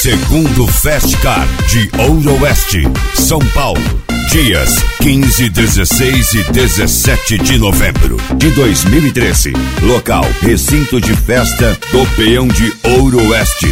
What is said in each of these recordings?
Segundo Festcar de Ouro Oeste, São Paulo. Dias 15, 16 e 17 de novembro de 2013. Local: Recinto de Festa do Peão de Ouro Oeste.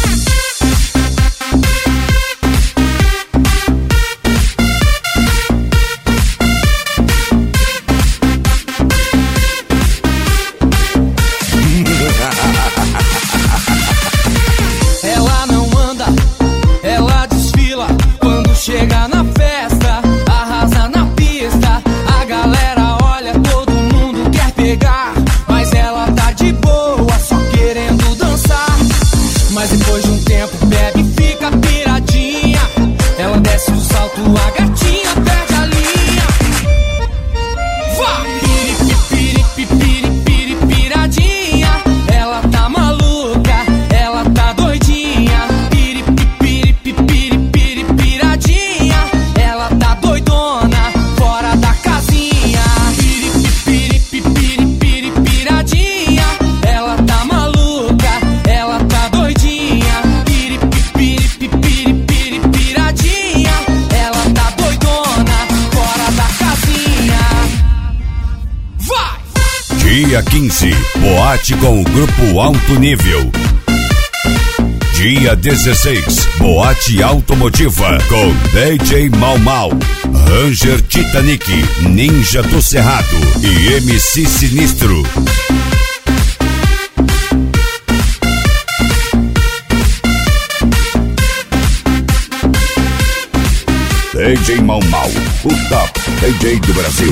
Ela não anda, ela desfila. Quando chega na festa, arrasa na pista. A galera olha, todo mundo quer pegar, mas ela tá de boa, só querendo dançar. Mas depois de um tempo bebe e fica piradinha. Ela desce o salto, a gatinha perde a linha. Vai! Piradinha. Ela tá maluca, ela tá doidinha. Piradinha. Ela tá doidona, fora da casinha. Piradinha. Ela tá maluca, ela tá doidinha. Piradinha. Ela tá doidona, fora da casinha. Vai! Dia 15, boate com o grupo Alto Nível. Dia 16, boate automotiva com DJ Mau Mau, Ranger Titanic, Ninja do Cerrado e MC Sinistro. DJ Mau Mau, o top DJ do Brasil.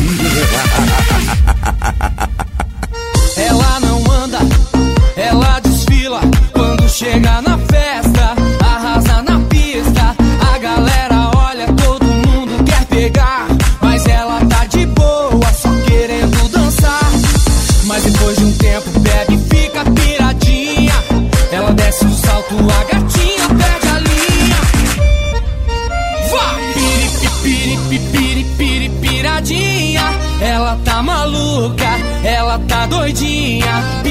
Ela não anda, ela desfila. Quando chega na festa, arrasa na pista. A galera olha, todo mundo quer pegar, mas ela tá de boa, só querendo dançar. Mas depois de um tempo bebe e fica piradinha. Ela desce o salto, a gatinha perde a linha. Vai! Piradinha. Ela tá maluca, ela tá doidinha.